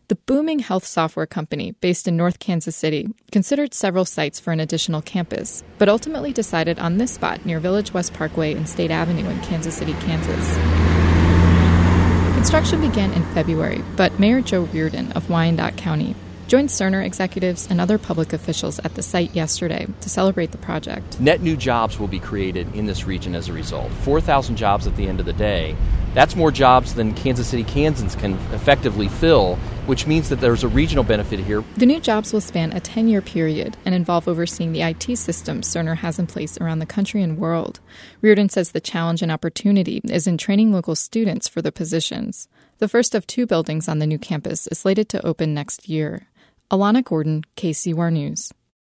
The booming health software company, based in North Kansas City, considered several sites for an additional campus, but ultimately decided on this spot near Village West Parkway and State Avenue in Kansas City, Kansas. Construction began in February, but Mayor Joe Reardon of Wyandotte County joined Cerner executives and other public officials at the site yesterday to celebrate the project. Net new jobs will be created in this region as a result. 4,000 jobs at the end of the day. That's more jobs than Kansas City, Kansans can effectively fill, which means that there's a regional benefit here. The new jobs will span a 10-year period and involve overseeing the IT systems Cerner has in place around the country and world. Reardon says the challenge and opportunity is in training local students for the positions. The first of 2 buildings on the new campus is slated to open next year. Alana Gordon, KCUR News.